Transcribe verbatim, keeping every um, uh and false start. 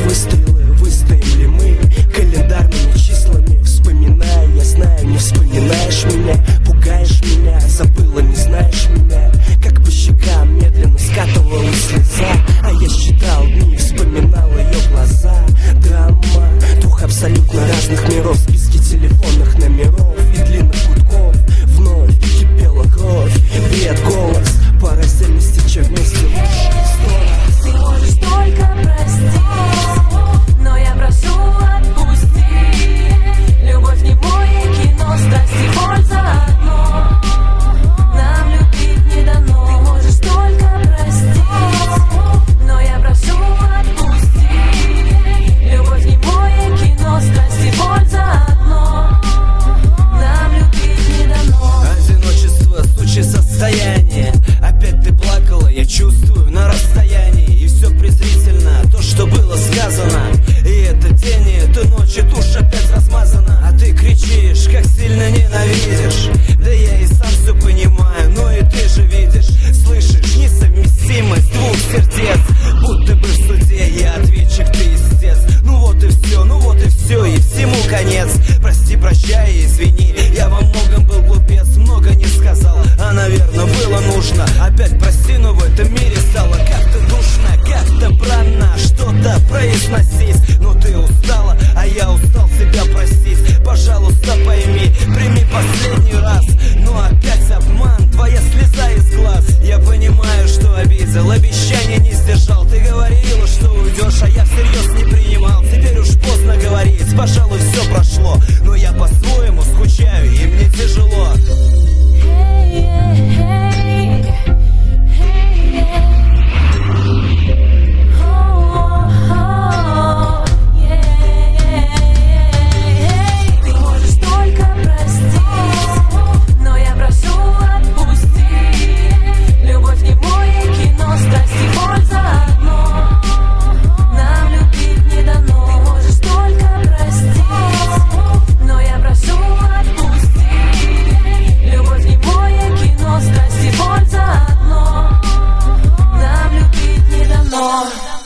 выстрелы, выстоим ли мы календарными числами? Вспоминаю, я знаю, не вспоминаешь меня. Пугаешь меня, забыла, не знаешь меня. Как по щекам медленно скатывалась слеза, а я считал дни, вспоминал ее глаза. Драма двух абсолютно разных миров, списки телефонных номеров и длинных гудков. Вновь кипела кровь, бред, голос, по раздельности, че вместе лучше сто раз. Ты можешь только простить, но я прошу отпусти. Любовь не мое кино, страсть и боль заодно. Нам любить не дано. Ты можешь только простить, но я прошу отпусти. Любовь не мое кино, страсть и боль заодно. Нам любить не дано. Одиночество, сучье состояние. Опять ты плакала, я чувствую на расстоянии. И все презрительно, то, что было сказано. И это день, и это ночь, и тушь опять размазана. А ты кричишь, как сильно ненавидишь. Да я и сам все понимаю, но и ты же видишь. Слышишь, несовместимость двух сердец. Будто бы в суде я ответчик, ты истец. Ну вот и все, ну вот и все, и всему конец. Прости, прощай и извини, я во многом был глупец, много не сказал, а наверное было нужно. Опять прости, но в этом мире стало как-то душно, как-то странно что-то произносить. Но ты устала, а я устал себя простить. Пожалуйста, пойми, прими последний раз. Но опять обман, твоя слеза из глаз. Я понимаю, что обидел, обещание не сдержал. Ты говорила, что уйдешь, а я всерьез не принимал. Теперь уж поздно говорить, пожалуй, все прошло. Но я по-своему скучаю, и мне тяжело. Hey, hey, hey, hey. Oh, oh, yeah. Ты можешь только простить, но я прошу отпусти. Любовь не мое кино, страсть и боль заодно. Нам любить не дано. Ты можешь только простить, но я прошу отпусти. Любовь не мое кино, страсть и боль заодно. Нам любить не дано.